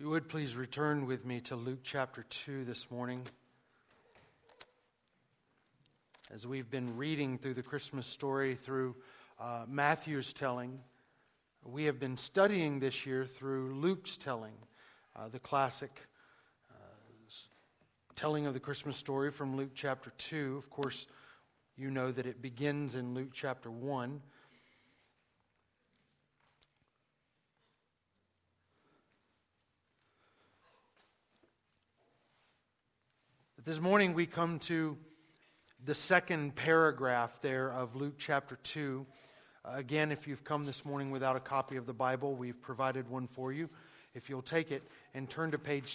You would please return with me to Luke chapter 2 this morning. As we've been reading through the Christmas story through Matthew's telling, we have been studying this year through Luke's telling, the classic telling of the Christmas story from Luke chapter 2. Of course, you know that it begins in Luke chapter 1. But this morning we come to the second paragraph there of Luke chapter 2. Again, if you've come this morning without a copy of the Bible, we've provided one for you. If you'll take it and turn to page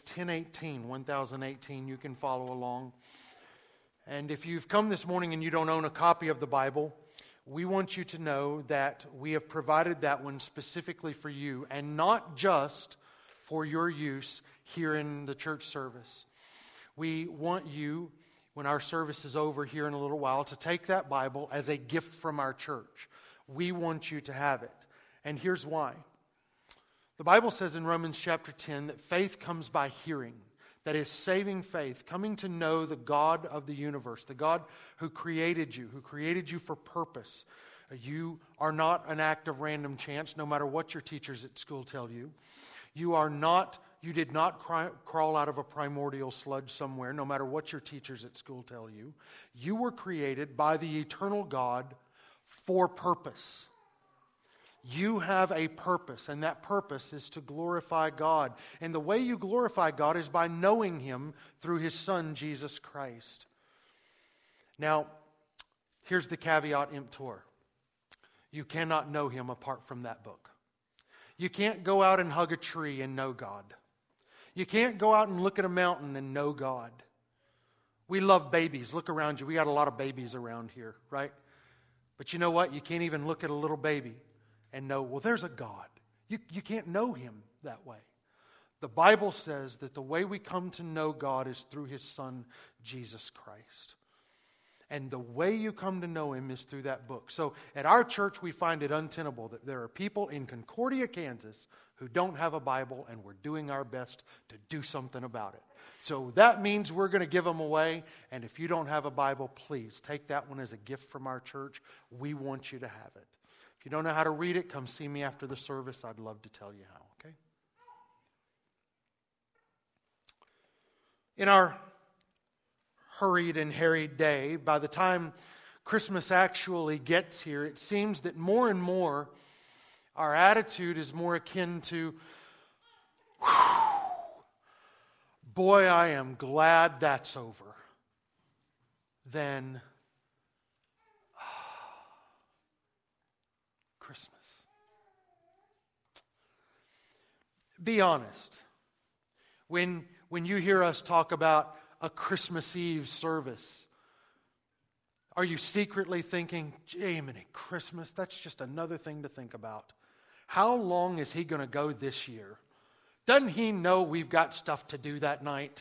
1018, you can follow along. And if you've come this morning and you don't own a copy of the Bible, we want you to know that we have provided that one specifically for you and not just for your use here in the church service. We want you, when our service is over here in a little while, to take that Bible as a gift from our church. We want you to have it. And here's why. The Bible says in Romans chapter 10 that faith comes by hearing. That is, saving faith, coming to know the God of the universe, the God who created you for purpose. You are not an act of random chance, no matter what your teachers at school tell you. You did not crawl out of a primordial sludge somewhere, no matter what your teachers at school tell you. You were created by the eternal God for purpose. You have a purpose, and that purpose is to glorify God. And the way you glorify God is by knowing Him through His Son, Jesus Christ. Now, here's the caveat emptor. You cannot know Him apart from that book. You can't go out and hug a tree and know God. You can't go out and look at a mountain and know God. We love babies. Look around you. We got a lot of babies around here, right? But you know what? You can't even look at a little baby and know, well, there's a God. You can't know Him that way. The Bible says that the way we come to know God is through His Son, Jesus Christ. And the way you come to know Him is through that book. So at our church, we find it untenable that there are people in Concordia, Kansas, who don't have a Bible, and we're doing our best to do something about it. So that means we're going to give them away. And if you don't have a Bible, please take that one as a gift from our church. We want you to have it. If you don't know how to read it, come see me after the service. I'd love to tell you how, okay? In our hurried and harried day, by the time Christmas actually gets here, it seems that more and more our attitude is more akin to, boy, I am glad that's over, than Christmas. Be honest. When you hear us talk about a Christmas Eve service, are you secretly thinking, gee, Christmas, that's just another thing to think about? How long is he going to go this year? Doesn't he know we've got stuff to do that night?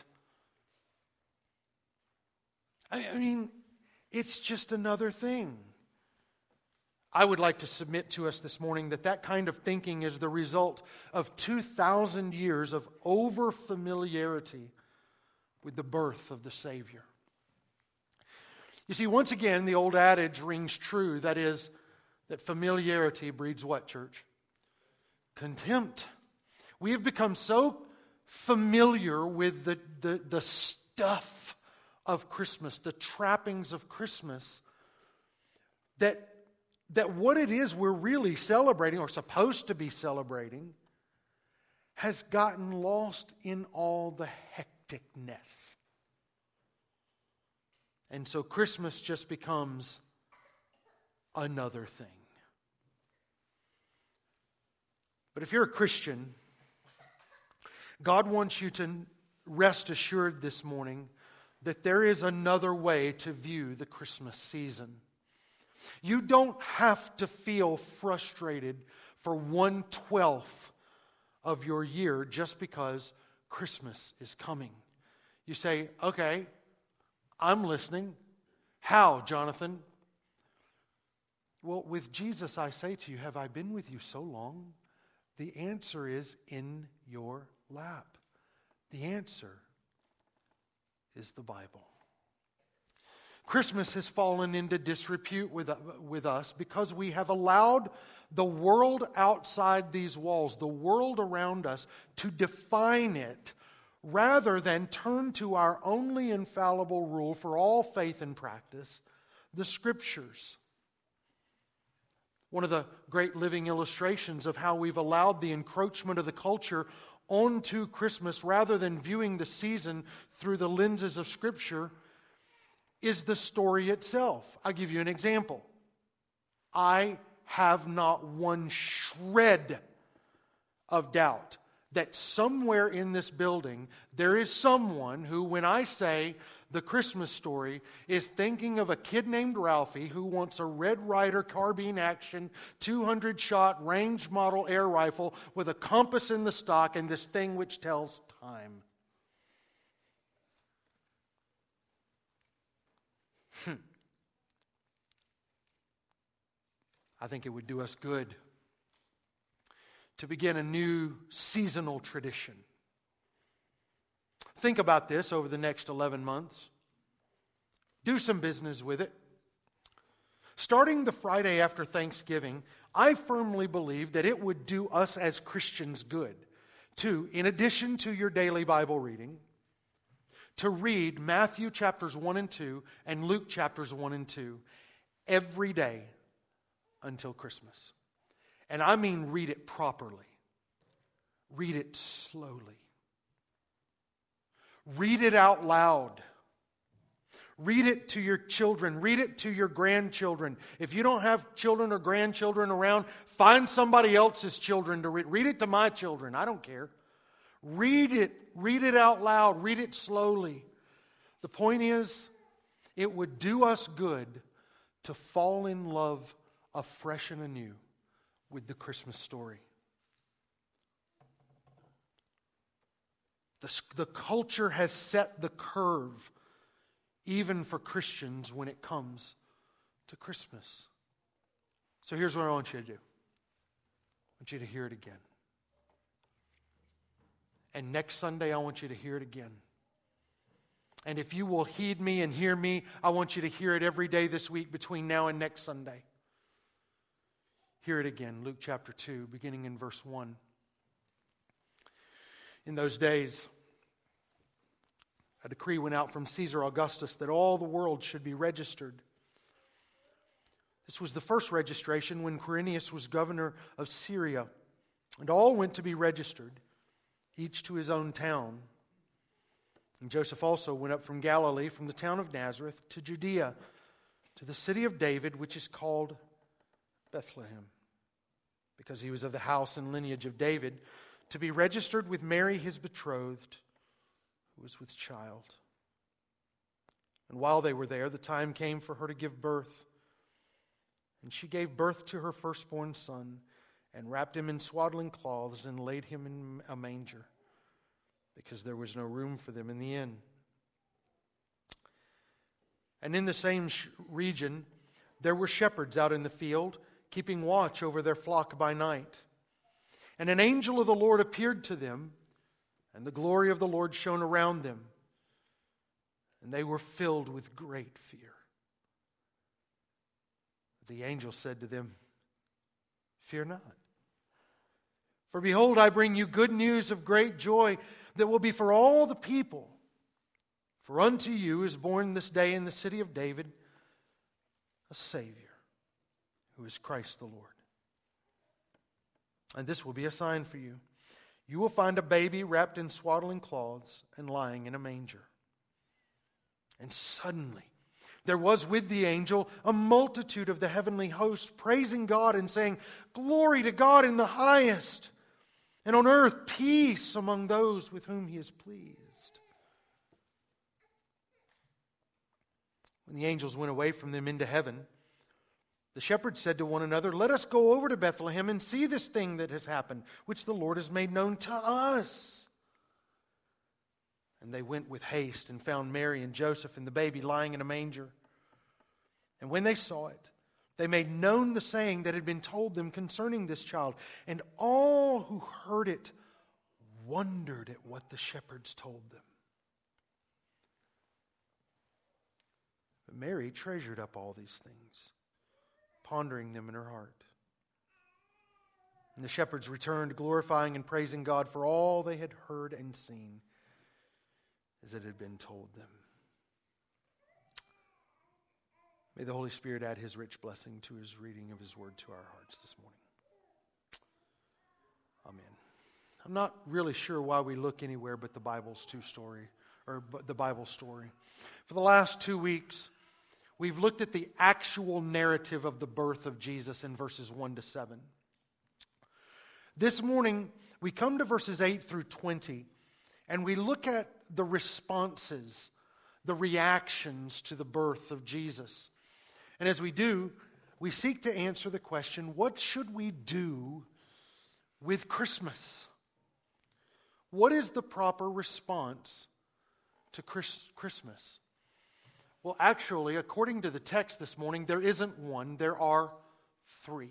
I mean, it's just another thing. I would like to submit to us this morning that kind of thinking is the result of 2,000 years of over-familiarity with the birth of the Savior. You see, once again, the old adage rings true. That is, that familiarity breeds what, church? Contempt. We have become so familiar with the stuff of Christmas, the trappings of Christmas, that what it is we're really celebrating, or supposed to be celebrating, has gotten lost in all the hecticness. And so Christmas just becomes another thing. But if you're a Christian, God wants you to rest assured this morning that there is another way to view the Christmas season. You don't have to feel frustrated for 1/12 of your year just because Christmas is coming. You say, okay, I'm listening. How, Jonathan? Well, with Jesus I say to you, have I been with you so long The answer is in your lap. The answer is the Bible. Christmas has fallen into disrepute with us because we have allowed the world outside these walls, the world around us, to define it rather than turn to our only infallible rule for all faith and practice, the Scriptures. One of the great living illustrations of how we've allowed the encroachment of the culture onto Christmas rather than viewing the season through the lenses of Scripture is the story itself. I'll give you an example. I have not one shred of doubt that somewhere in this building there is someone who, when I say the Christmas story, is thinking of a kid named Ralphie who wants a Red Ryder carbine action, 200-shot range model air rifle with a compass in the stock and this thing which tells time. I think it would do us good to begin a new seasonal tradition. Think about this over the next 11 months. Do some business with it. Starting the Friday after Thanksgiving, I firmly believe that it would do us as Christians good to, in addition to your daily Bible reading, to read Matthew chapters 1 and 2 and Luke chapters 1 and 2 every day until Christmas. And I mean read it properly. Read it slowly. Read it out loud. Read it to your children. Read it to your grandchildren. If you don't have children or grandchildren around, find somebody else's children to read. Read it to my children. I don't care. Read it. Read it out loud. Read it slowly. The point is, it would do us good to fall in love afresh and anew with the Christmas story. The culture has set the curve even for Christians when it comes to Christmas. So here's what I want you to do. I want you to hear it again. And next Sunday, I want you to hear it again. And if you will heed me and hear me, I want you to hear it every day this week between now and next Sunday. Hear it again, Luke chapter 2, beginning in verse 1. In those days, a decree went out from Caesar Augustus that all the world should be registered. This was the first registration when Quirinius was governor of Syria, and all went to be registered, each to his own town. And Joseph also went up from Galilee, from the town of Nazareth, to Judea, to the city of David, which is called Bethlehem, because he was of the house and lineage of David, to be registered with Mary, his betrothed, who was with child. And while they were there, the time came for her to give birth. And she gave birth to her firstborn son, and wrapped him in swaddling cloths, and laid him in a manger, because there was no room for them in the inn. And in the same region, there were shepherds out in the field, keeping watch over their flock by night. And an angel of the Lord appeared to them, and the glory of the Lord shone around them, and they were filled with great fear. The angel said to them, "Fear not. For behold, I bring you good news of great joy that will be for all the people. For unto you is born this day in the city of David a Savior, who is Christ the Lord. And this will be a sign for you. You will find a baby wrapped in swaddling cloths and lying in a manger." And suddenly there was with the angel a multitude of the heavenly host, praising God and saying, "Glory to God in the highest, and on earth peace among those with whom He is pleased." When the angels went away from them into heaven, the shepherds said to one another, "Let us go over to Bethlehem and see this thing that has happened, which the Lord has made known to us." And they went with haste and found Mary and Joseph and the baby lying in a manger. And when they saw it, They made known the saying that had been told them concerning this child, and all who heard it wondered at what the shepherds told them. But Mary treasured up all these things, pondering them in her heart. And the shepherds returned, glorifying and praising God for all they had heard and seen, as it had been told them. May the Holy Spirit add His rich blessing to His reading of His word to our hearts this morning. Amen. I'm not really sure why we look anywhere but the Bible story. For the last 2 weeks, we've looked at the actual narrative of the birth of Jesus in verses 1 to 7. This morning, we come to verses 8 through 20, and we look at the responses, the reactions to the birth of Jesus. And as we do, we seek to answer the question, what should we do with Christmas? What is the proper response to Christmas? Well, actually, according to the text this morning, there isn't one, there are 3.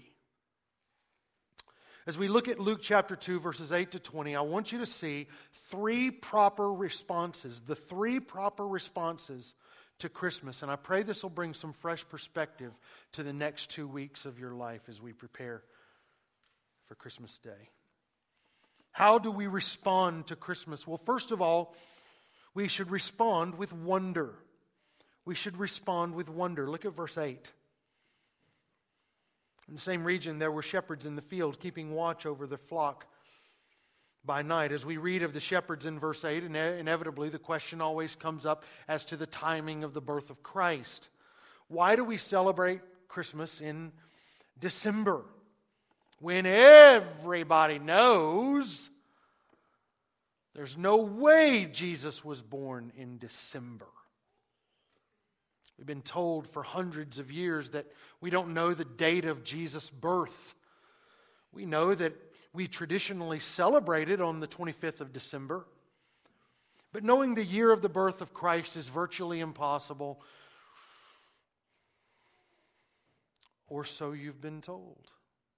As we look at Luke chapter 2, verses 8 to 20, I want you to see 3 proper responses, the 3 proper responses to Christmas. And I pray this will bring some fresh perspective to the next 2 weeks of your life as we prepare for Christmas Day. How do we respond to Christmas? Well, first of all, we should respond with wonder. We should respond with wonder. Look at verse 8. In the same region, there were shepherds in the field, keeping watch over the flock by night. As we read of the shepherds in verse 8, inevitably the question always comes up as to the timing of the birth of Christ. Why do we celebrate Christmas in December, when everybody knows there's no way Jesus was born in December? We've been told for hundreds of years that we don't know the date of Jesus' birth. We know that we traditionally celebrate it on the 25th of December. But knowing the year of the birth of Christ is virtually impossible, or so you've been told.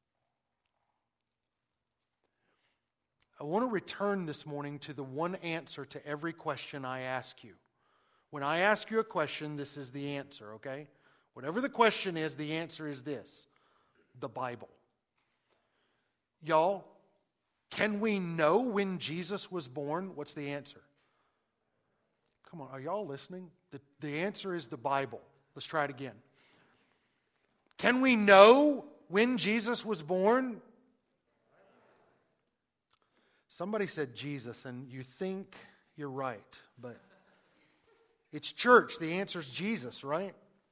I want to return this morning to the one answer to every question I ask you. When I ask you a question, this is the answer, okay? Whatever the question is, the answer is this: the Bible. Y'all, can we know when Jesus was born? What's the answer? Come on, are y'all listening? The answer is the Bible. Let's try it again. Can we know when Jesus was born? Somebody said Jesus, and you think you're right, but it's church. The answer is Jesus, right?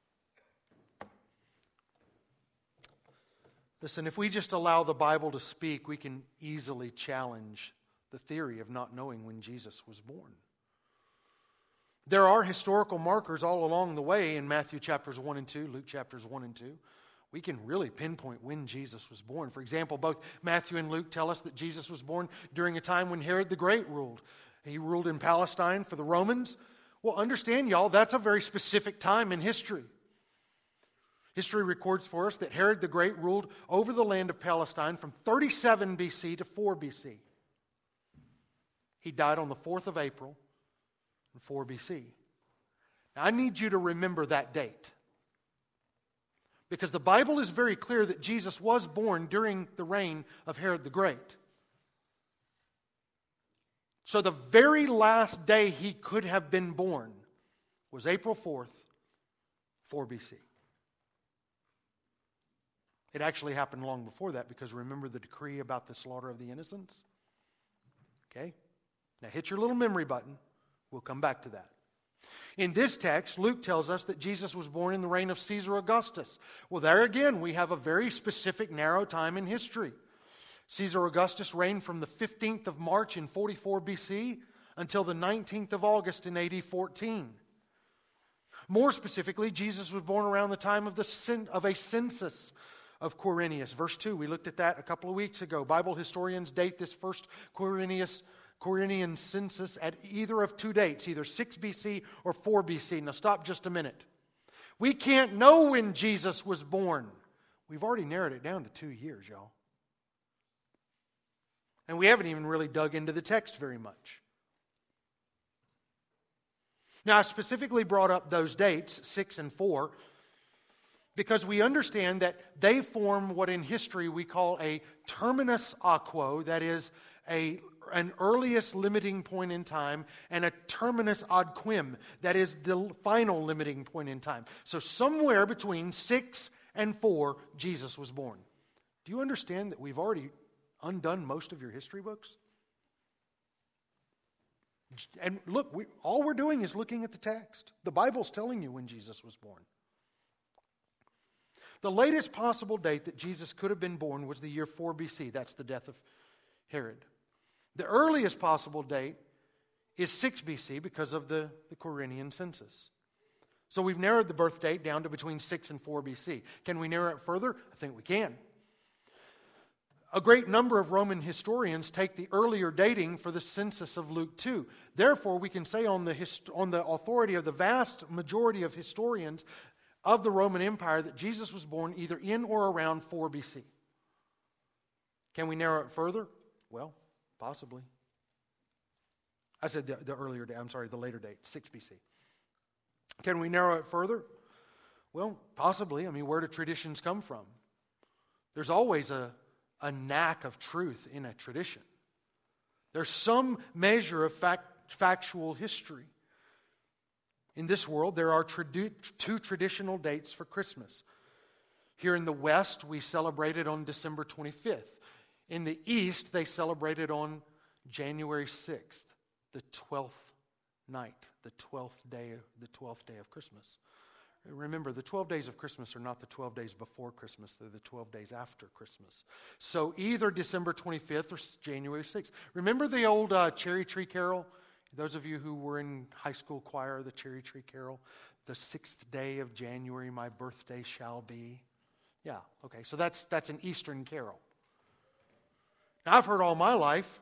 Listen, if we just allow the Bible to speak, we can easily challenge the theory of not knowing when Jesus was born. There are historical markers all along the way in Matthew chapters 1 and 2, Luke chapters 1 and 2. We can really pinpoint when Jesus was born. For example, both Matthew and Luke tell us that Jesus was born during a time when Herod the Great ruled. He ruled in Palestine for the Romans. Well, understand, y'all, that's a very specific time in history. History records for us that Herod the Great ruled over the land of Palestine from 37 BC to 4 BC. He died on the 4th of April in 4 BC. Now, I need you to remember that date, because the Bible is very clear that Jesus was born during the reign of Herod the Great. So the very last day he could have been born was April 4th, 4 BC. It actually happened long before that, because remember the decree about the slaughter of the innocents? Okay? Now hit your little memory button. We'll come back to that. In this text, Luke tells us that Jesus was born in the reign of Caesar Augustus. Well, there again, we have a very specific, narrow time in history. Caesar Augustus reigned from the 15th of March in 44 BC until the 19th of August in AD 14. More specifically, Jesus was born around the time of a census of Quirinius. Verse 2, we looked at that a couple of weeks ago. Bible historians date this first Quirinian census at either of 2 dates, either 6 BC or 4 BC. Now stop just a minute. We can't know when Jesus was born We've already narrowed it down to 2 years, y'all. And we haven't even really dug into the text very much. Now, I specifically brought up those dates, 6 and 4, because we understand that they form what in history we call a terminus aquo, that is an earliest limiting point in time, and a terminus ad quem, that is the final limiting point in time. So somewhere between 6 and 4, Jesus was born. Do you understand that we've already undone most of your history books? And look, all we're doing is looking at the text. The Bible's telling you when Jesus was born. The latest possible date that Jesus could have been born was the year 4 BC. That's the death of Herod. The earliest possible date is 6 BC because of the Quirinian census. So we've narrowed the birth date down to between 6 and 4 BC. Can we narrow it further? I think we can. A great number of Roman historians take the earlier dating for the census of Luke 2. Therefore, we can say on the authority of the vast majority of historians of the Roman Empire that Jesus was born either in or around 4 BC. Can we narrow it further? Well, possibly. I said the earlier date, the later date, 6 BC. Can we narrow it further? Well, possibly. I mean, where do traditions come from? There's always a knack of truth in a tradition. There's some measure of factual history. In this world, there are two traditional dates for Christmas. Here in the West, we celebrate it on December 25th. In the East, they celebrate it on January 6th, the 12th night, the 12th day of Christmas. Remember, the 12 days of Christmas are not the 12 days before Christmas. They're the 12 days after Christmas. So either December 25th or January 6th. Remember the old Cherry Tree Carol? Those of you who were in high school choir, the Cherry Tree Carol. The 6th day of January, my birthday shall be. Yeah, okay, so that's an Eastern carol. Now, I've heard all my life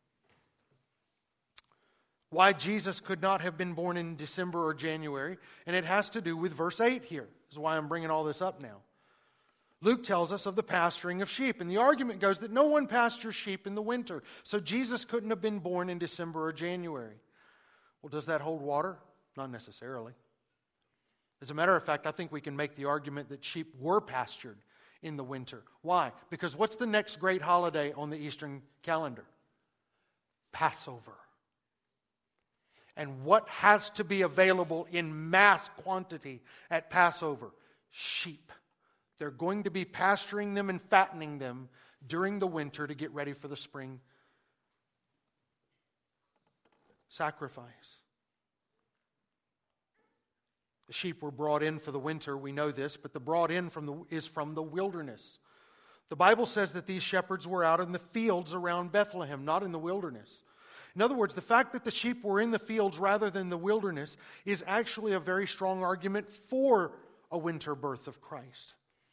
why Jesus could not have been born in December or January, and it has to do with verse 8 here. This is why I'm bringing all this up now. Luke tells us of the pasturing of sheep, and the argument goes that no one pastures sheep in the winter, so Jesus couldn't have been born in December or January. Well, does that hold water? Not necessarily. As a matter of fact, I think we can make the argument that sheep were pastured in the winter. Why? Because what's the next great holiday on the Eastern calendar? Passover. And what has to be available in mass quantity at Passover? Sheep. They're going to be pasturing them and fattening them during the winter to get ready for the spring sacrifice. The sheep were brought in for the winter, we know this, but the brought in is from the wilderness. The Bible says that these shepherds were out in the fields around Bethlehem, not in the wilderness. In other words, the fact that the sheep were in the fields rather than the wilderness is actually a very strong argument for a winter birth of Christ.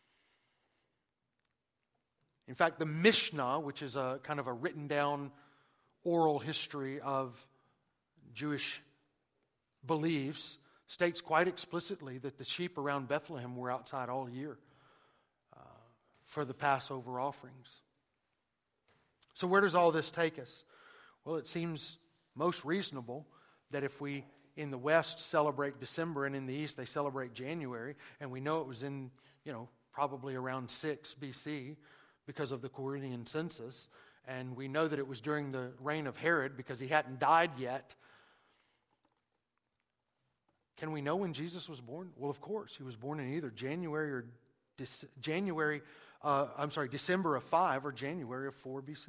In fact, the Mishnah, which is a kind of a written down oral history of Jewish beliefs, states quite explicitly that the sheep around Bethlehem were outside all year for the Passover offerings. So where does all this take us? Well, it seems most reasonable that if we in the West celebrate December and in the East they celebrate January, and we know it was in, probably around 6 BC because of the Quirinian census, and we know that it was during the reign of Herod because he hadn't died yet. Can we know when Jesus was born? Well, of course. He was born in either December of 5 or January of 4 BC.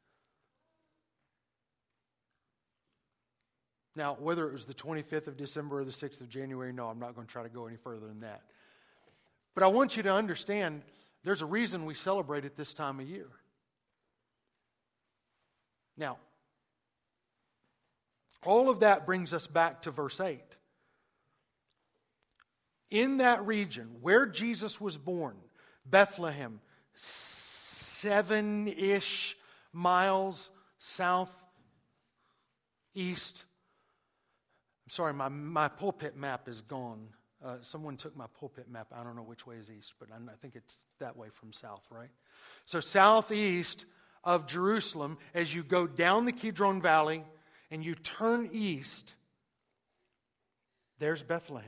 Now, whether it was the 25th of December or the 6th of January, no, I'm not going to try to go any further than that. But I want you to understand there's a reason we celebrate it this time of year. Now, all of that brings us back to verse 8. In that region where Jesus was born, Bethlehem, 7-ish miles southeast. I'm sorry, my pulpit map is gone. Someone took my pulpit map. I don't know which way is east, but I think it's that way from south, right? So southeast of Jerusalem, as you go down the Kidron Valley and you turn east, there's Bethlehem.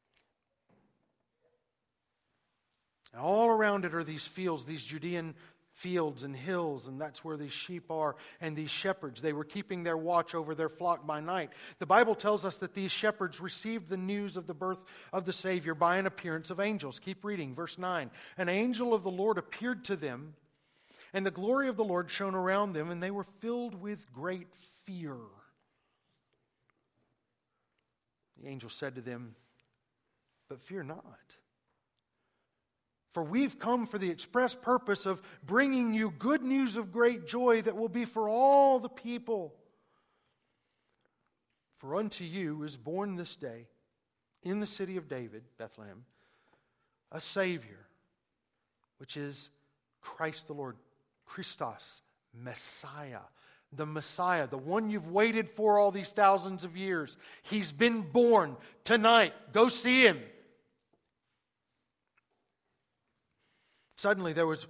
And all around it are these fields, these Judean fields and hills, and that's where these sheep are, and these shepherds. They were keeping their watch over their flock by night. The Bible tells us that these shepherds received the news of the birth of the Savior by an appearance of angels. Keep reading, verse 9. An angel of the Lord appeared to them, and the glory of the Lord shone around them, and they were filled with great fear. The angel said to them, "But fear not. For we've come for the express purpose of bringing you good news of great joy that will be for all the people. For unto you is born this day in the city of David, Bethlehem, a Savior, which is Christ the Lord." Christos, Messiah. The Messiah, the one you've waited for all these thousands of years. He's been born tonight. Go see Him. Suddenly there was,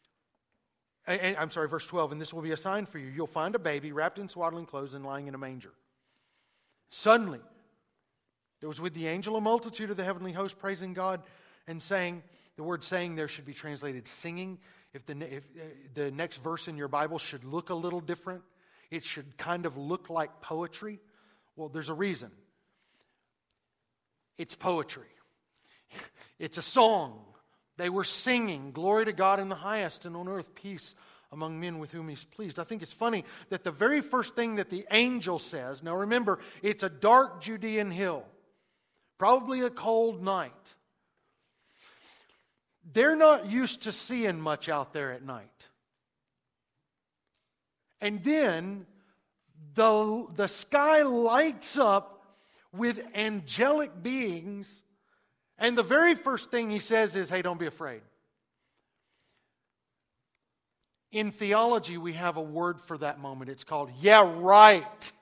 verse 12, "And this will be a sign for you. You'll find a baby wrapped in swaddling clothes and lying in a manger." Suddenly, there was with the angel a multitude of the heavenly host praising God and saying, the word saying there should be translated singing. If the next verse in your Bible should look a little different, it should kind of look like poetry. Well, there's a reason. It's poetry. It's a song. They were singing, "Glory to God in the highest, and on earth peace among men with whom He's pleased." I think it's funny that the very first thing that the angel says, now remember, it's a dark Judean hill, probably a cold night. They're not used to seeing much out there at night. And then the sky lights up with angelic beings, and the very first thing he says is, "Hey, don't be afraid." In theology, we have a word for that moment. It's called, "Yeah, right."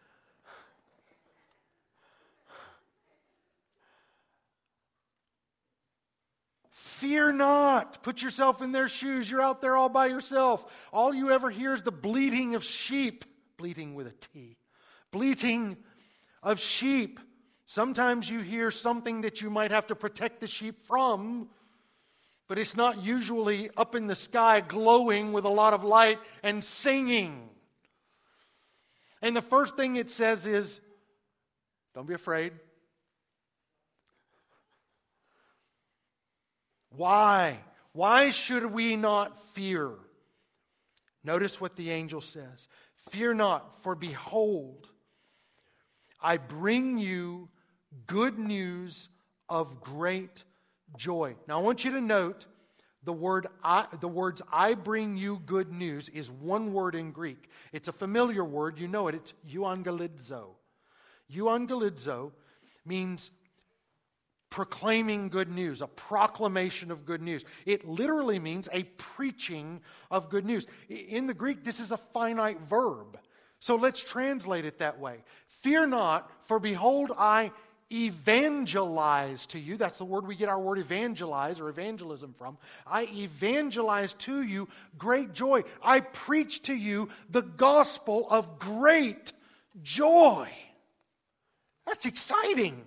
Fear not. Put yourself in their shoes. You're out there all by yourself. All you ever hear is the bleating of sheep. Bleating with a T. Bleating of sheep. Sometimes you hear something that you might have to protect the sheep from, but it's not usually up in the sky glowing with a lot of light and singing. And the first thing it says is, don't be afraid. Why? Why should we not fear? Notice what the angel says. "Fear not, for behold, I bring you good news of great joy." Now I want you to note the words "I bring you good news" is one word in Greek. It's a familiar word. You know it. It's euangelizo. Euangelizo means proclaiming good news, a proclamation of good news. It literally means a preaching of good news. In the Greek, this is a finite verb. So let's translate it that way. "Fear not, for behold, I evangelize to you." That's the word we get our word evangelize or evangelism from. "I evangelize to you great joy." I preach to you the gospel of great joy. That's exciting.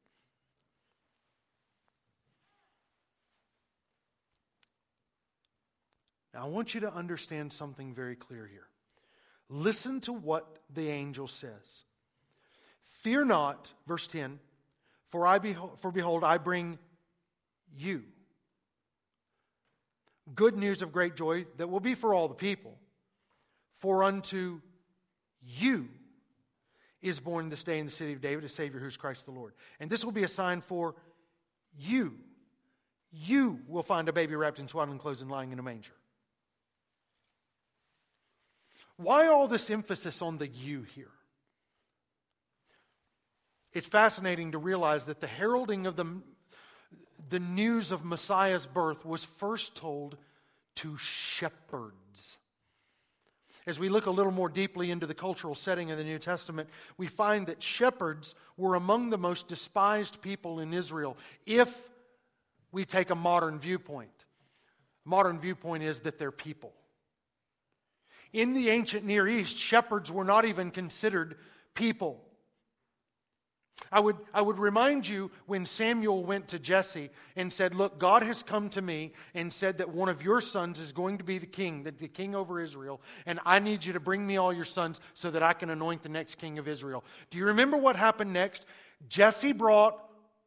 Now, I want you to understand something very clear here. Listen to what the angel says. "Fear not," verse 10, for behold, I bring you good news of great joy that will be for all the people. For unto you is born this day in the city of David a Savior who is Christ the Lord. And this will be a sign for you. You will find a baby wrapped in swaddling clothes and lying in a manger." Why all this emphasis on the "you" here? It's fascinating to realize that the heralding of the news of Messiah's birth was first told to shepherds. As we look a little more deeply into the cultural setting of the New Testament, we find that shepherds were among the most despised people in Israel if we take a modern viewpoint. Modern viewpoint is that they're people. In the ancient Near East, shepherds were not even considered people. I would remind you when Samuel went to Jesse and said, look, God has come to me and said that one of your sons is going to be the king over Israel, and I need you to bring me all your sons so that I can anoint the next king of Israel. Do you remember what happened next? Jesse brought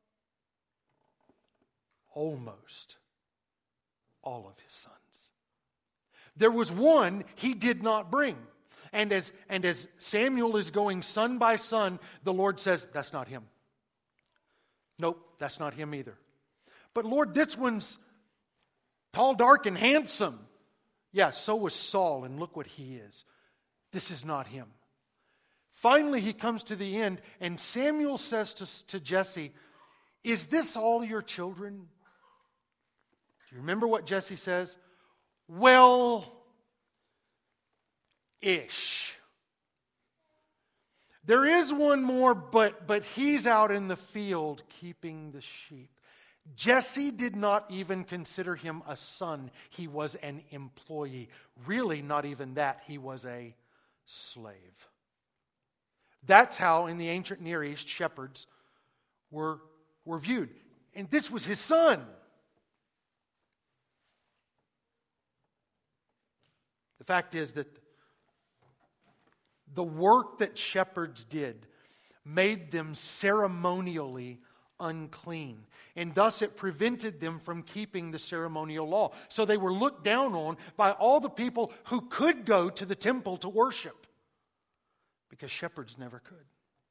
almost all of his sons. There was one he did not bring. And as Samuel is going son by son, the Lord says, that's not him. Nope, that's not him either. But Lord, this one's tall, dark, and handsome. Yeah, so was Saul, and look what he is. This is not him. Finally, he comes to the end, and Samuel says to Jesse, is this all your children? Do you remember what Jesse says? Well, ish. There is one more, but he's out in the field keeping the sheep. Jesse did not even consider him a son. He was an employee. Really, not even that. He was a slave. That's how, in the ancient Near East, shepherds were viewed. And this was his son. The fact is that the work that shepherds did made them ceremonially unclean. And thus it prevented them from keeping the ceremonial law. So they were looked down on by all the people who could go to the temple to worship, because shepherds never could.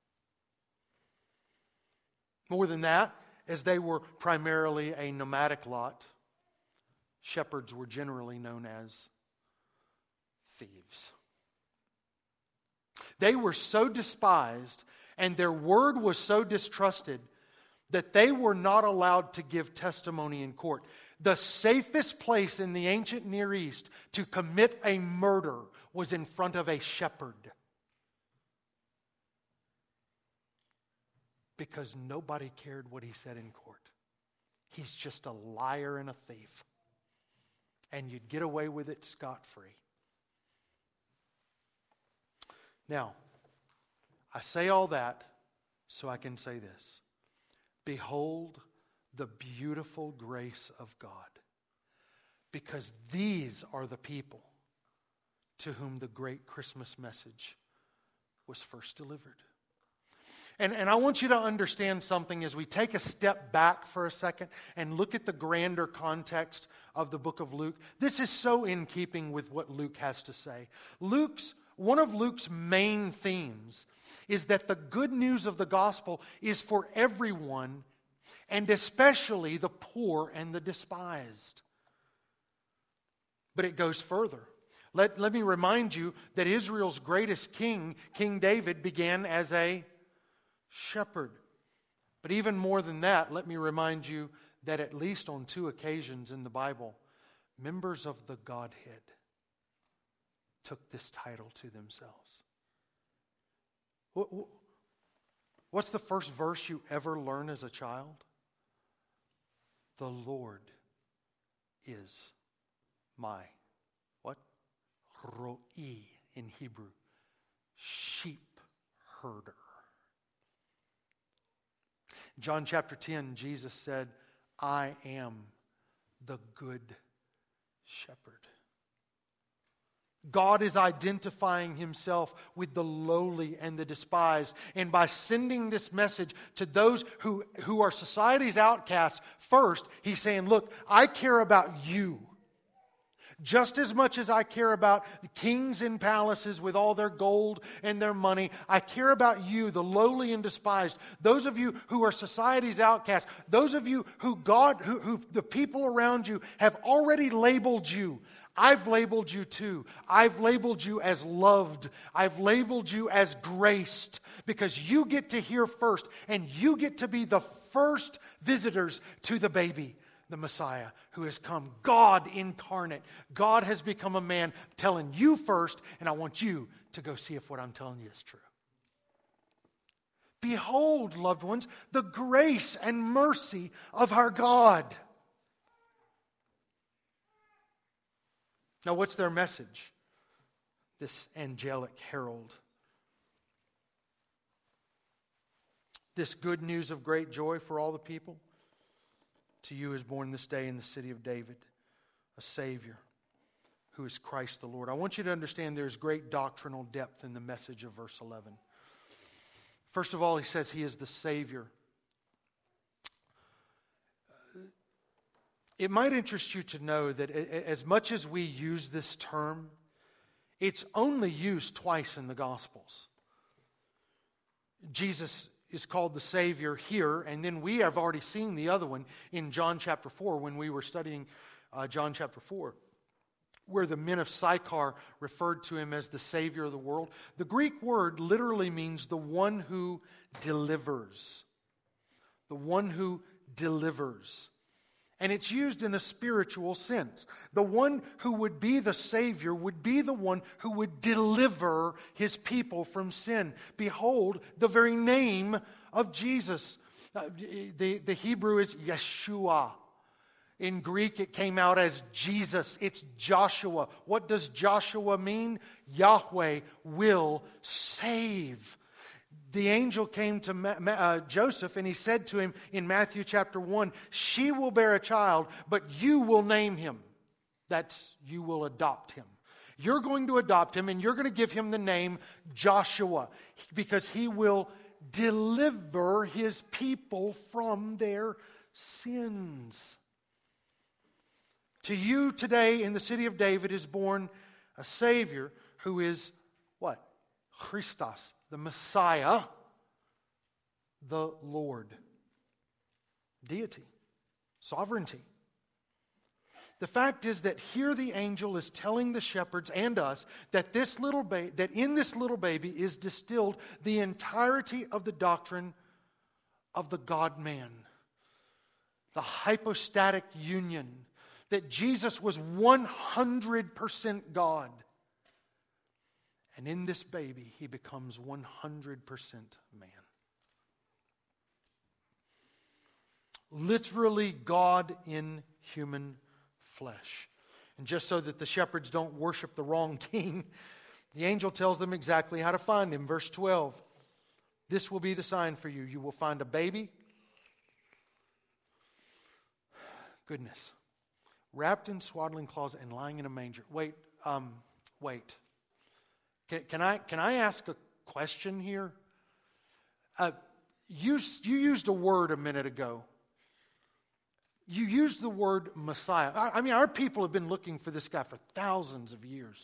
More than that, as they were primarily a nomadic lot, shepherds were generally known as thieves. They were so despised and their word was so distrusted that they were not allowed to give testimony in court. The safest place in the ancient Near East to commit a murder was in front of a shepherd, because nobody cared what he said in court. He's just a liar and a thief. And you'd get away with it scot-free. Now, I say all that so I can say this. Behold the beautiful grace of God, because these are the people to whom the great Christmas message was first delivered. And I want you to understand something as we take a step back for a second and look at the grander context of the book of Luke. This is so in keeping with what Luke has to say. One of Luke's main themes is that the good news of the gospel is for everyone, and especially the poor and the despised. But it goes further. Let me remind you that Israel's greatest king, King David, began as a shepherd. But even more than that, let me remind you that at least on 2 occasions in the Bible, members of the Godhead took this title to themselves. What's the first verse you ever learn as a child? The Lord is my, what? Ro'i in Hebrew. Sheep herder. John chapter 10, Jesus said, I am the good shepherd. God is identifying himself with the lowly and the despised. And by sending this message to those who are society's outcasts first, he's saying, look, I care about you. Just as much as I care about the kings in palaces with all their gold and their money, I care about you, the lowly and despised. Those of you who are society's outcasts, those of you who the people around you have already labeled you. I've labeled you too. I've labeled you as loved. I've labeled you as graced, because you get to hear first, and you get to be the first visitors to the baby. the Messiah who has come, God incarnate. God has become a man, telling you first, and I want you to go see if what I'm telling you is true. Behold, loved ones, the grace and mercy of our God. Now, what's their message? This angelic herald. This good news of great joy for all the people. To you is born this day in the city of David a Savior who is Christ the Lord. I want you to understand there's great doctrinal depth in the message of verse 11. First of all, he says he is the Savior. It might interest you to know that as much as we use this term, it's only used twice in the Gospels. Jesus is called the Savior here, and then we have already seen the other one in John chapter 4 when we were studying John chapter 4, where the men of Sychar referred to him as the Savior of the world. The Greek word literally means the one who delivers. The one who delivers. And it's used in a spiritual sense. The one who would be the Savior would be the one who would deliver his people from sin. Behold, the very name of Jesus. The Hebrew is Yeshua. In Greek, it came out as Jesus. It's Joshua. What does Joshua mean? Yahweh will save. The angel came to Joseph and he said to him in Matthew chapter 1, she will bear a child, but you will name him. That's, you will adopt him. You're going to adopt him and you're going to give him the name Joshua because he will deliver his people from their sins. To you today in the city of David is born a Savior who is what? Christos, the Messiah, the Lord. Deity, sovereignty. The fact is that here the angel is telling the shepherds and us that that in this little baby is distilled the entirety of the doctrine of the God-man, the hypostatic union, that Jesus was 100% God. And in this baby, he becomes 100% man. Literally God in human flesh. And just so that the shepherds don't worship the wrong king, the angel tells them exactly how to find him. Verse 12, this will be the sign for you. You will find a baby, goodness, wrapped in swaddling cloths and lying in a manger. Wait. Can I ask a question here? You used a word a minute ago. You used the word Messiah. I mean, our people have been looking for this guy for thousands of years.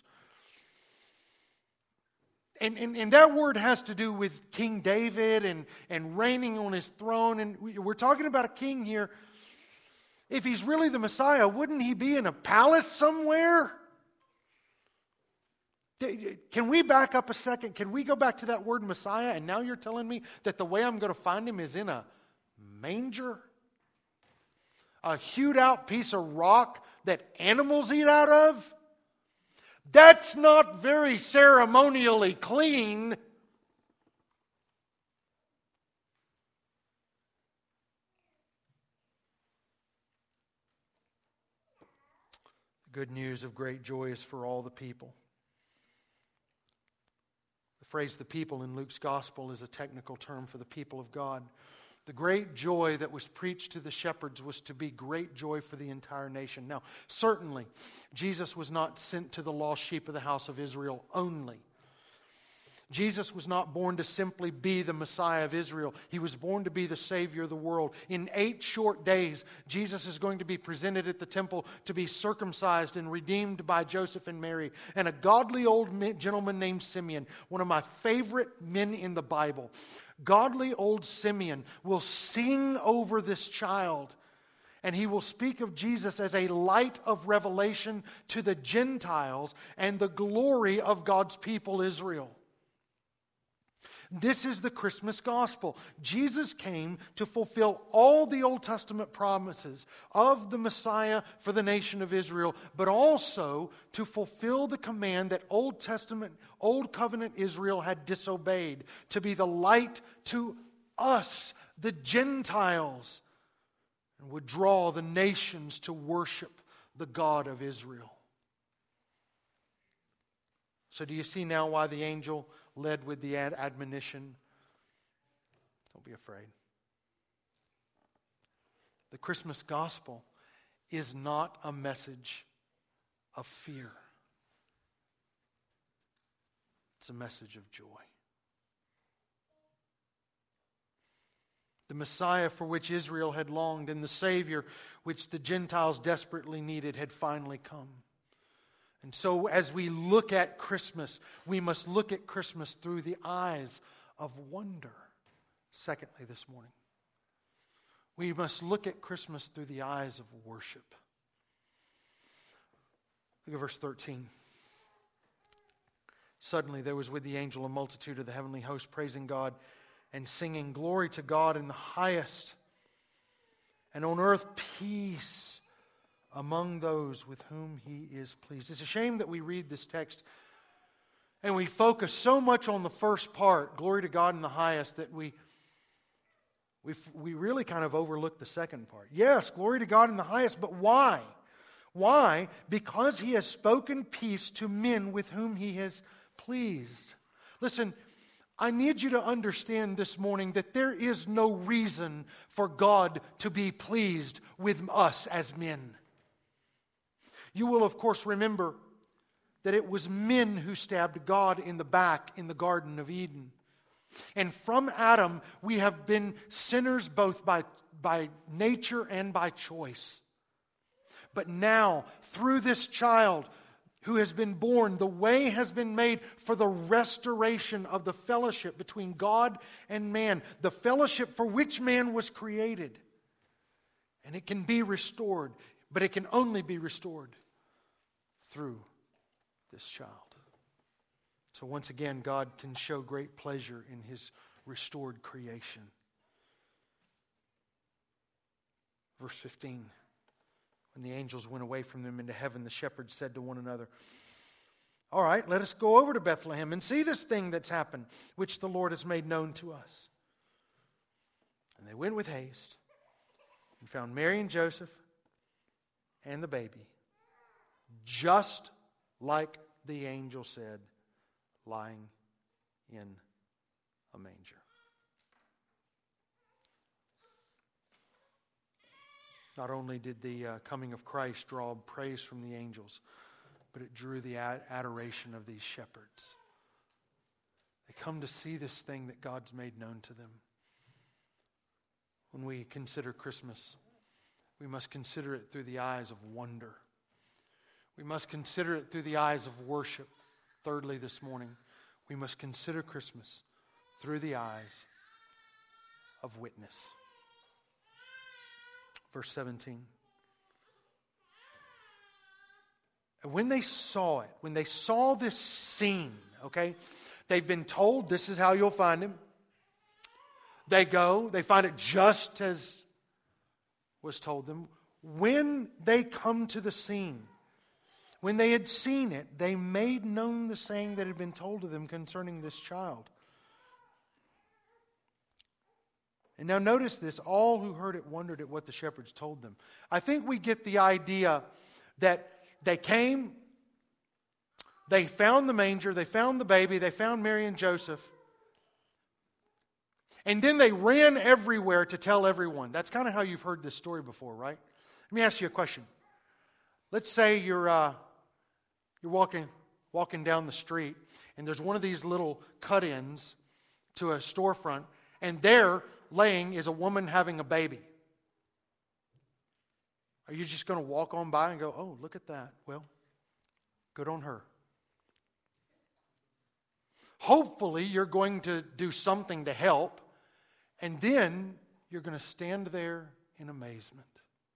And that word has to do with King David and reigning on his throne. And we're talking about a king here. If he's really the Messiah, wouldn't he be in a palace somewhere? Can we back up a second? Can we go back to that word Messiah? And now you're telling me that the way I'm going to find him is in a manger? A hewed out piece of rock that animals eat out of? That's not very ceremonially clean. Good news of great joy is for all the people. The phrase the people in Luke's gospel is a technical term for the people of God. The great joy that was preached to the shepherds was to be great joy for the entire nation. Now, certainly, Jesus was not sent to the lost sheep of the house of Israel only. Jesus was not born to simply be the Messiah of Israel. He was born to be the Savior of the world. In 8 short days, Jesus is going to be presented at the temple to be circumcised and redeemed by Joseph and Mary. And a godly old gentleman named Simeon, one of my favorite men in the Bible, godly old Simeon will sing over this child. And he will speak of Jesus as a light of revelation to the Gentiles and the glory of God's people Israel. This is the Christmas gospel. Jesus came to fulfill all the Old Testament promises of the Messiah for the nation of Israel, but also to fulfill the command that Old Covenant Israel had disobeyed, to be the light to us, the Gentiles, and would draw the nations to worship the God of Israel. So do you see now why the angel led with the admonition? Don't be afraid. The Christmas gospel is not a message of fear. It's a message of joy. The Messiah for which Israel had longed and the Savior which the Gentiles desperately needed had finally come. And so as we look at Christmas, we must look at Christmas through the eyes of wonder. Secondly, this morning, we must look at Christmas through the eyes of worship. Look at verse 13. Suddenly there was with the angel a multitude of the heavenly host praising God and singing, "Glory to God in the highest, and on earth peace among those with whom He is pleased." It's a shame that we read this text and we focus so much on the first part, glory to God in the highest, that we really kind of overlook the second part. Yes, glory to God in the highest, but why? Why? Because He has spoken peace to men with whom He has pleased. Listen, I need you to understand this morning that there is no reason for God to be pleased with us as men. You will, of course, remember that it was men who stabbed God in the back in the Garden of Eden. And from Adam, we have been sinners both by nature and by choice. But now, through this child who has been born, the way has been made for the restoration of the fellowship between God and man, the fellowship for which man was created. And it can be restored, but it can only be restored through this child. So once again, God can show great pleasure in His restored creation. Verse 15. When the angels went away from them into heaven, the shepherds said to one another, "All right, let us go over to Bethlehem and see this thing that's happened, which the Lord has made known to us." And they went with haste and found Mary and Joseph and the baby, just like the angel said, lying in a manger. Not only did the coming of Christ draw praise from the angels, but it drew the adoration of these shepherds. They come to see this thing that God's made known to them. When we consider Christmas, we must consider it through the eyes of wonder. We must consider it through the eyes of worship. Thirdly, this morning, we must consider Christmas through the eyes of witness. Verse 17. And when they saw it, when they saw this scene, okay, they've been told this is how you'll find Him. They go, they find it just as was told them. When they come to the scene, when they had seen it, they made known the saying that had been told to them concerning this child. And now notice this, all who heard it wondered at what the shepherds told them. I think we get the idea that they came, they found the manger, they found the baby, they found Mary and Joseph, and then they ran everywhere to tell everyone. That's kind of how you've heard this story before, right? Let me ask you a question. Let's say you're walking down the street, and there's one of these little cut-ins to a storefront, and there laying is a woman having a baby. Are you just going to walk on by and go, "Oh, look at that"? Well, good on her. Hopefully, you're going to do something to help, and then you're going to stand there in amazement.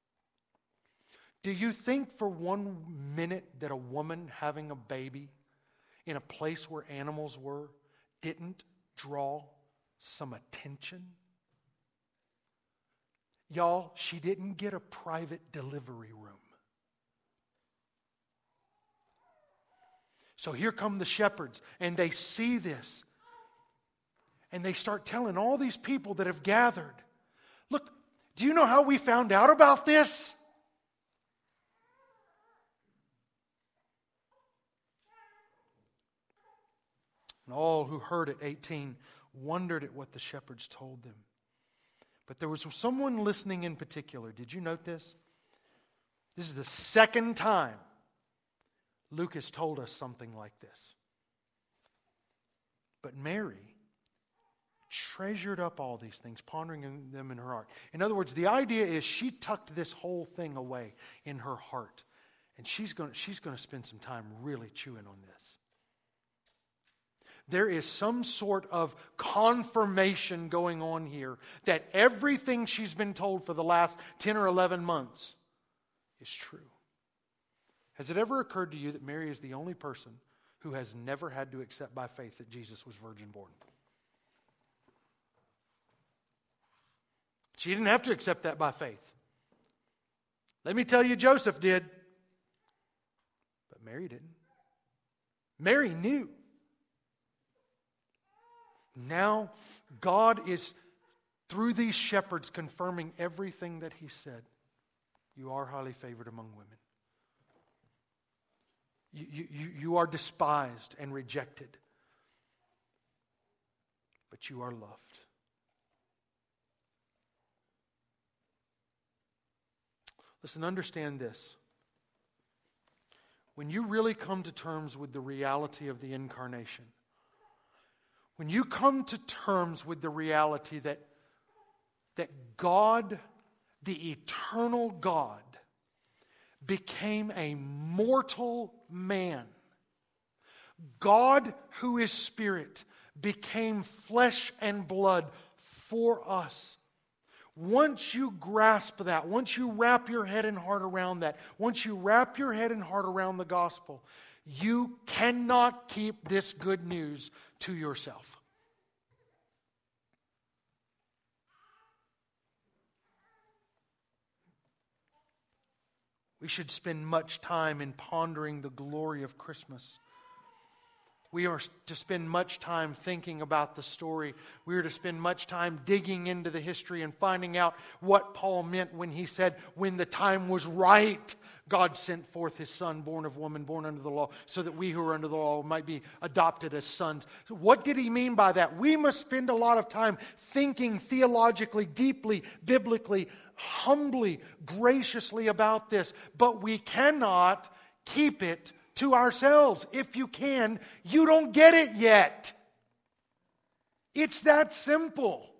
Do you think for 1 minute that a woman having a baby in a place where animals were didn't draw some attention? Y'all, she didn't get a private delivery room. So here come the shepherds, and they see this. And they start telling all these people that have gathered, look, do you know how we found out about this? And all who heard it, 18, wondered at what the shepherds told them. But there was someone listening in particular. Did you note this? This is the second time Luke has told us something like this. But Mary treasured up all these things, pondering them in her heart. In other words, the idea is she tucked this whole thing away in her heart. And she's going to spend some time really chewing on this. There is some sort of confirmation going on here that everything she's been told for the last 10 or 11 months is true. Has it ever occurred to you that Mary is the only person who has never had to accept by faith that Jesus was virgin born? She didn't have to accept that by faith. Let me tell you, Joseph did. But Mary didn't. Mary knew. Now, God is, through these shepherds, confirming everything that He said. You are highly favored among women. You are despised and rejected. But you are loved. Listen, understand this. When you really come to terms with the reality of the incarnation, when you come to terms with the reality that God, the eternal God, became a mortal man. God, who is spirit, became flesh and blood for us. Once you grasp that, once you wrap your head and heart around that, once you wrap your head and heart around the gospel, you cannot keep this good news to yourself. We should spend much time in pondering the glory of Christmas. We are to spend much time thinking about the story. We are to spend much time digging into the history and finding out what Paul meant when he said, when the time was right, God sent forth His Son, born of woman, born under the law, so that we who are under the law might be adopted as sons. So what did he mean by that? We must spend a lot of time thinking theologically, deeply, biblically, humbly, graciously about this. But we cannot keep it to ourselves. If you can, you don't get it yet. It's that simple.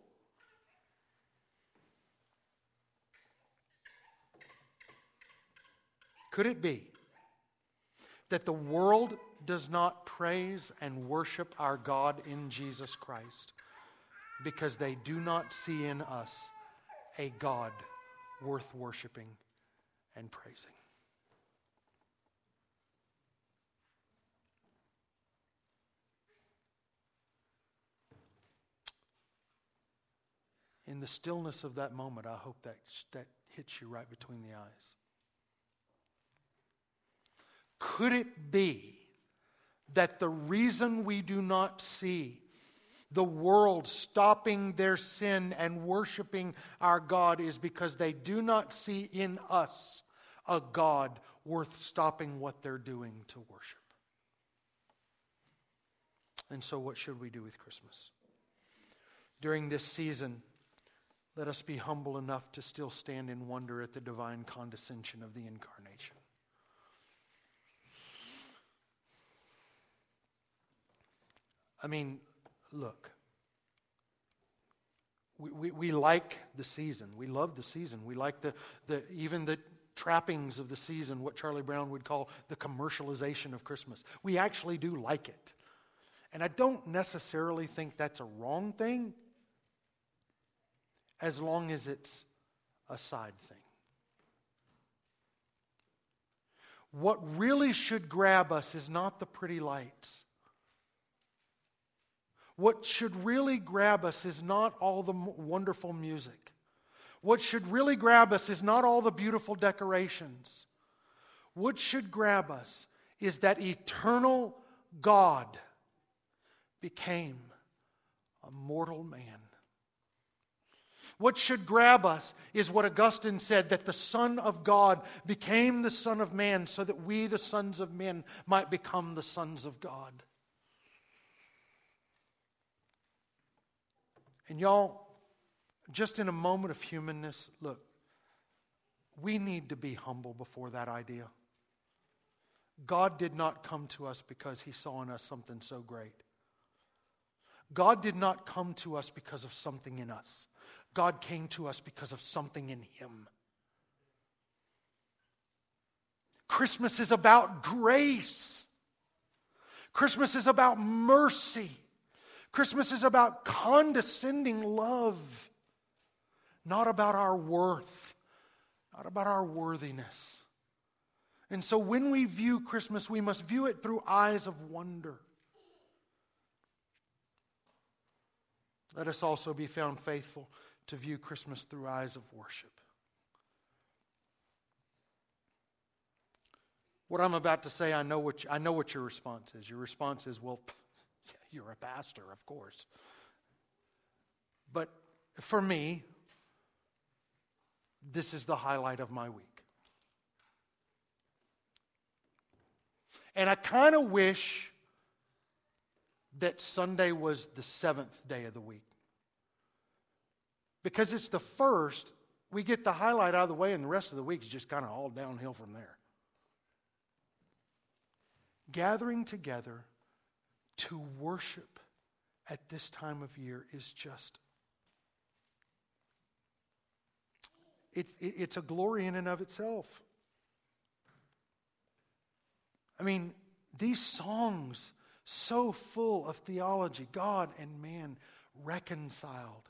Could it be that the world does not praise and worship our God in Jesus Christ because they do not see in us a God worth worshiping and praising? In the stillness of that moment, I hope that hits you right between the eyes. Could it be that the reason we do not see the world stopping their sin and worshiping our God is because they do not see in us a God worth stopping what they're doing to worship? And so what should we do with Christmas? During this season, let us be humble enough to still stand in wonder at the divine condescension of the incarnation. I mean, look, we like the season. We love the season. We like even the trappings of the season, what Charlie Brown would call the commercialization of Christmas. We actually do like it. And I don't necessarily think that's a wrong thing, as long as it's a side thing. What really should grab us is not the pretty lights. what should really grab us is not all the wonderful music. What should really grab us is not all the beautiful decorations. What should grab us is that eternal God became a mortal man. What should grab us is what Augustine said, that the Son of God became the Son of Man so that we, the sons of men, might become the sons of God. And y'all, just in a moment of humanness, look, we need to be humble before that idea. God did not come to us because He saw in us something so great. God did not come to us because of something in us. God came to us because of something in Him. Christmas is about grace. Christmas is about mercy. Christmas is about condescending love. Not about our worth. Not about our worthiness. And so when we view Christmas, we must view it through eyes of wonder. Let us also be found faithful to view Christmas through eyes of worship. What I'm about to say, I know what your response is. Your response is, well, you're a pastor, of course. But for me, this is the highlight of my week. And I kind of wish that Sunday was the 7th day of the week. Because it's the first, we get the highlight out of the way, and the rest of the week is just kind of all downhill from there. Gathering together to worship at this time of year is just, it's a glory in and of itself. I mean, these songs, so full of theology, God and man reconciled.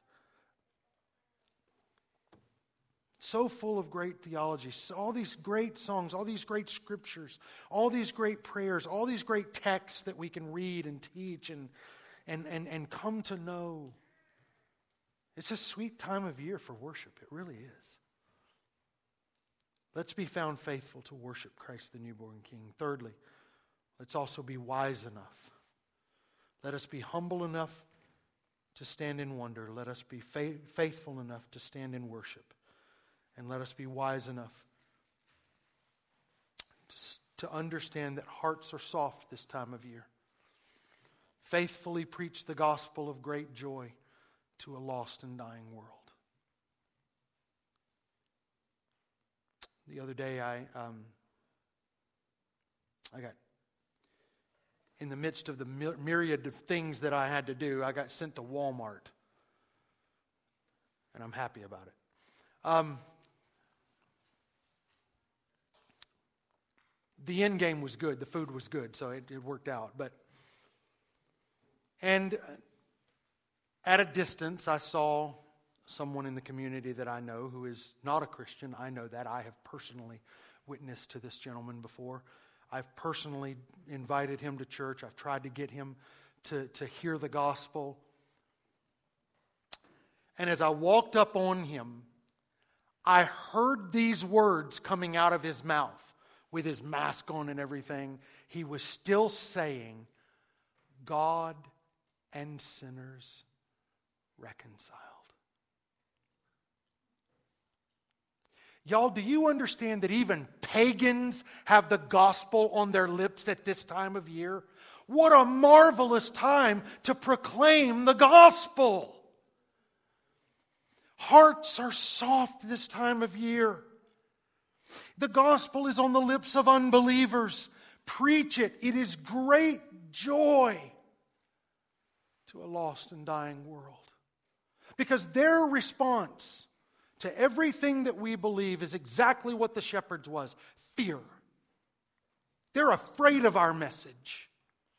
So full of great theology, so all these great songs, all these great scriptures, all these great prayers, all these great texts that we can read and teach and come to know. It's a sweet time of year for worship. It really is. Let's be found faithful to worship Christ the newborn King. Thirdly, let's also be wise enough. Let us be humble enough to stand in wonder. Let us be faithful enough to stand in worship. And let us be wise enough to understand that hearts are soft this time of year. Faithfully preach the gospel of great joy to a lost and dying world. The other day I got, in the midst of the myriad of things that I had to do, I got sent to Walmart. And I'm happy about it. The end game was good. The food was good, so it worked out. And at a distance, I saw someone in the community that I know who is not a Christian. I know that. I have personally witnessed to this gentleman before. I've personally invited him to church. I've tried to get him to hear the gospel. And as I walked up on him, I heard these words coming out of his mouth. With his mask on and everything, he was still saying, God and sinners reconciled. Y'all, do you understand that even pagans have the gospel on their lips at this time of year? What a marvelous time to proclaim the gospel. Hearts are soft this time of year. The gospel is on the lips of unbelievers. Preach it. It is great joy to a lost and dying world. Because their response to everything that we believe is exactly what the shepherds was: fear. They're afraid of our message.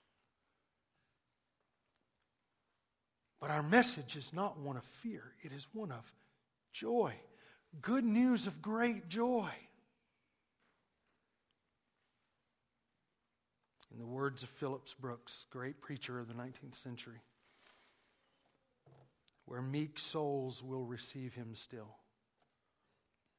But our message is not one of fear. It is one of joy. Good news of great joy. In the words of Phillips Brooks, great preacher of the 19th century, where meek souls will receive him still.